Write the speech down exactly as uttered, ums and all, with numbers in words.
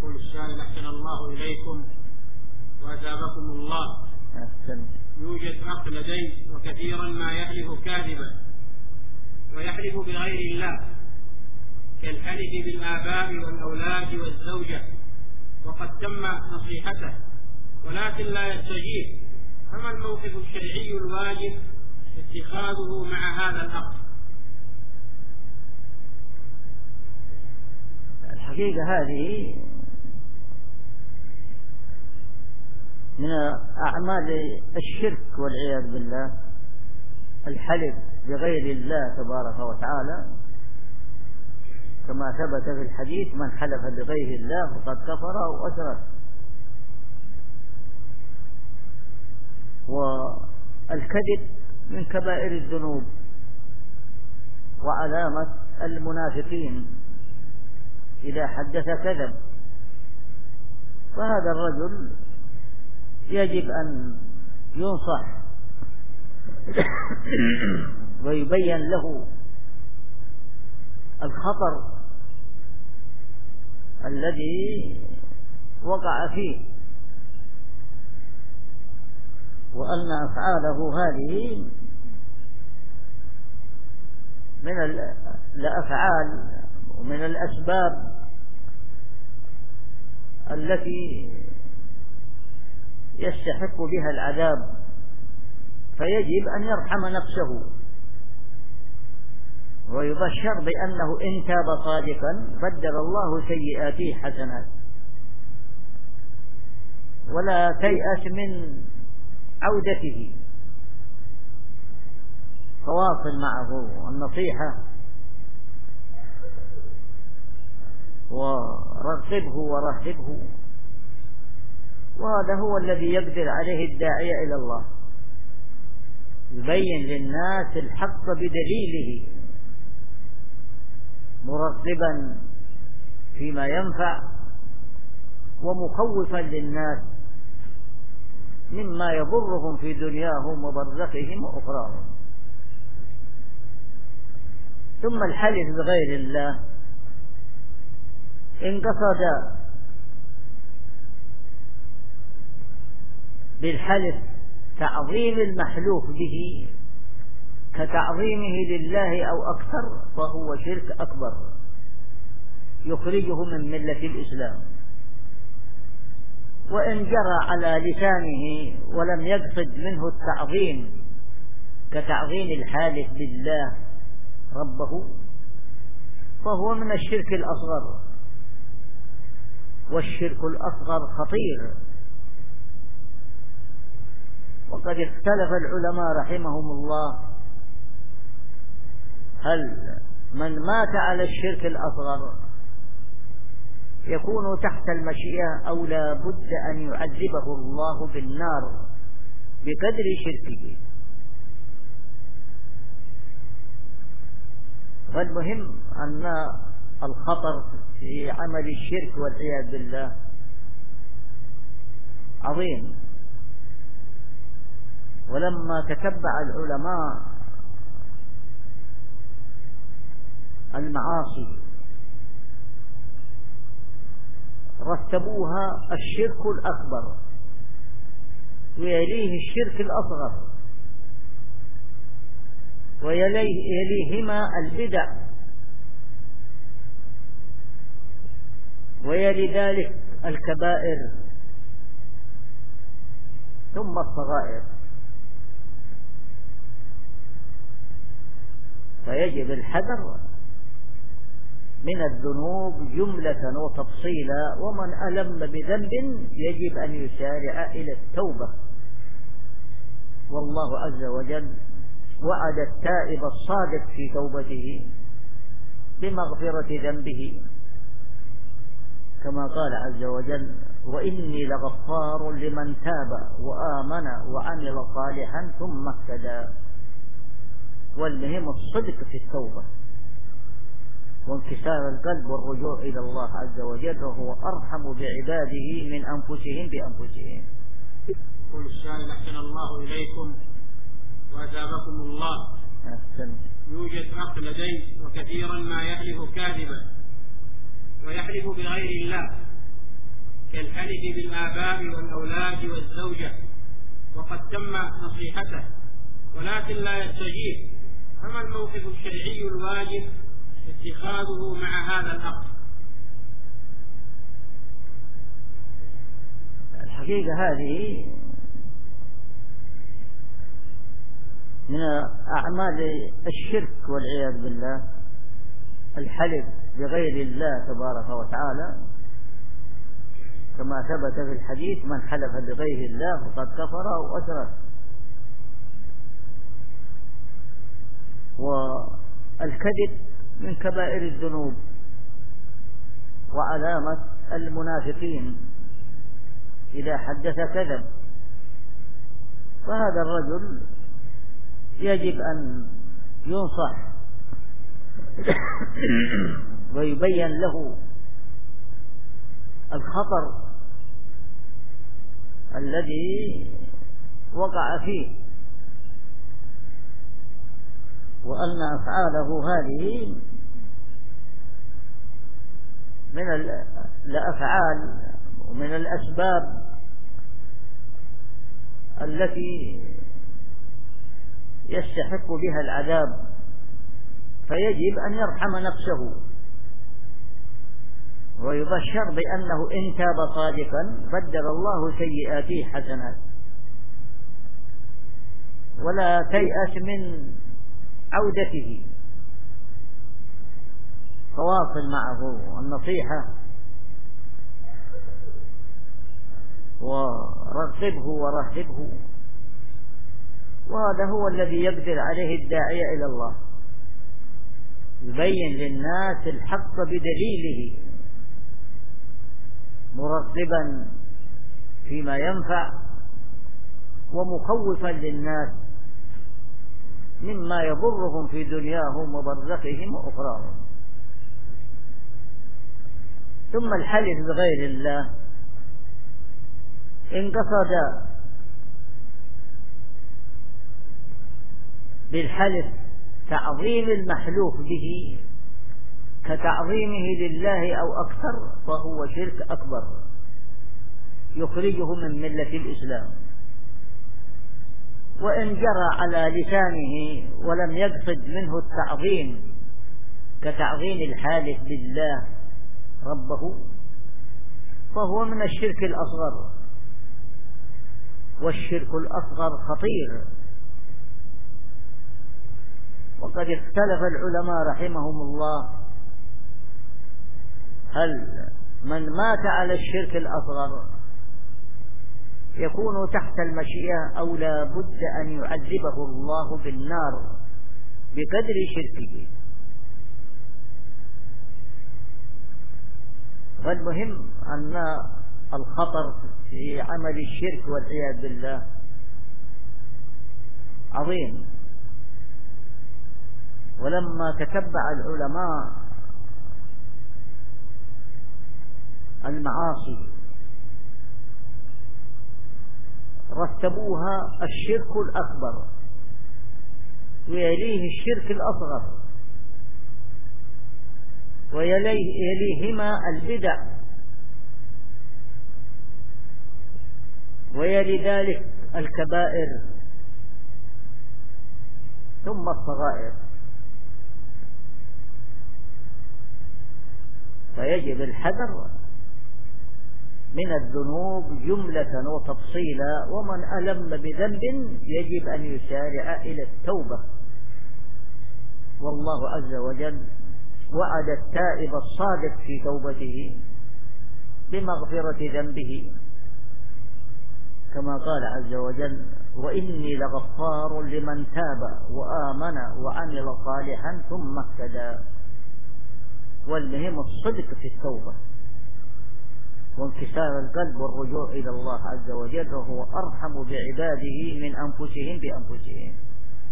يقول السائل أحسن الله إليكم وأثابكم الله. أحسن. يوجد أخ لدي وكثيرا ما يحلف كاذبا ويحلف بغير الله كالحلف بالآباء والأولاد والزوجة، وقد تم نصيحته ولكن لا يستجيب، فما الموقف الشرعي الواجب اتخاذه مع هذا الأخ؟ الحقيقة هذه من أعمال الشرك والعياذ بالله، الحلف بغير الله تبارك وتعالى، كما ثبت في الحديث: من حلف بغير الله فقد كفر أو أشرك. والكذب من كبائر الذنوب وعلامة المنافقين، إذا حدث كذب. فهذا الرجل يجب أن ينصح ويبين له الخطر الذي وقع فيه، وأن أفعاله هذه من الأفعال ومن الأسباب التي يستحق بها العذاب، فيجب أن يرحم نفسه ويبشر بأنه إن تاب صادقا بدل الله سيئاته حسنات، ولا تيأس من عودته، فواصل معه النصيحة ورغبه ورهبه، وهذا هو الذي يقدر عليه الداعية إلى الله، يبين للناس الحق بدليله، مرغبا فيما ينفع ومخوفا للناس مما يضرهم في دنياهم وبرزخهم وأخراهم. ثم الحلف بغير الله إن قصد بالحلف تعظيم المحلوف به كتعظيمه لله أو أكثر، فهو شرك أكبر يخرجه من ملة الإسلام. وإن جرى على لسانه ولم يقصد منه التعظيم كتعظيم الحالف بالله ربه، فهو من الشرك الأصغر، والشرك الأصغر خطير. وقد اختلف العلماء رحمهم الله هل من مات على الشرك الأصغر يكون تحت المشيئة أو لا بد أن يعذبه الله بالنار بقدر شركه. فالمهم أن الخطر في عمل الشرك والعياذ بالله عظيم. ولما تتبع العلماء المعاصي رتبوها الشرك الأكبر ويليه الشرك الأصغر ويليهما البدع ويلي ذلك الكبائر ثم الصغائر. فيجب الحذر من الذنوب جملة وتفصيلا، ومن ألم بذنب يجب أن يسارع إلى التوبة. والله عز وجل وعد التائب الصادق في توبته بمغفرة ذنبه، كما قال عز وجل: وإني لغفار لمن تاب وآمن وعمل صالحا ثم اهتدى. والمهم الصدق في التوبة وانكسار القلب والرجوع إلى الله عز وجل، وهو أرحم بعباده من أنفسهم بأنفسهم. قل السائل أحسن الله إليكم وأثابكم الله. أحسن. يوجد أخ لدي وكثيرا ما يحلف كاذبا ويحلف بغير الله كالحلف بالآباء والأولاد والزوجة وقد تم نصيحته ولكن لا يستجيب، فما الموقف الشرعي الواجب اتخاذه مع هذا الأخ؟ الحقيقة هذه من أعمال الشرك والعياذ بالله، الحلف بغير الله تبارك وتعالى، كما ثبت في الحديث: من حلف بغير الله فقد كفر أو أشرك. والكذب من كبائر الذنوب وعلامة المنافقين، إذا حدث كذب. فهذا الرجل يجب أن ينصح ويبين له الخطر الذي وقع فيه، وأن أفعاله هذه من الأفعال ومن الأسباب التي يستحق بها العذاب، فيجب أن يرحم نفسه ويبشر بأنه إن تاب صادقا بدل الله سيئاته حسنات. ولا تيأس من عودته، تواصل معه النصيحة ورغبه ورهبه، وهذا هو الذي يقدر عليه الداعية إلى الله، يبين للناس الحق بدليله، مرغبا فيما ينفع ومخوفا للناس مما يضرهم في دنياهم وبرزخهم وأخراهم. ثم الحلف بغير الله إن قصد بالحلف تعظيم المحلوف به كتعظيمه لله أو أكثر، فهو شرك أكبر يخرجه من ملة الإسلام. وإن جرى على لسانه ولم يقصد منه التعظيم كتعظيم الحالف بالله ربه، فهو من الشرك الأصغر. والشرك الأصغر خطير، وقد اختلف العلماء رحمهم الله هل من مات على الشرك الأصغر يكون تحت المشيئة أو لا بد أن يعذبه الله بالنار بقدر شركه. فالمهم أن الخطر في عمل الشرك والعياذ بالله عظيم. ولما تتبع العلماء المعاصي رتبوها الشرك الأكبر ويليه الشرك الأصغر ويليهما البدع ويلي ذلك الكبائر ثم الصغائر. فيجب الحذر من الذنوب جملة وتفصيلا، ومن ألم بذنب يجب أن يسارع إلى التوبة. والله عز وجل وعد التائب الصادق في توبته بمغفرة ذنبه، كما قال عز وجل: وإني لغفار لمن تاب وآمن وعمل صالحا ثم اهتدى. والمهم الصدق في التوبة وانكسار القلب والرجوع إلى الله عز وجل، وهو أرحم بعباده من أنفسهم بأنفسهم.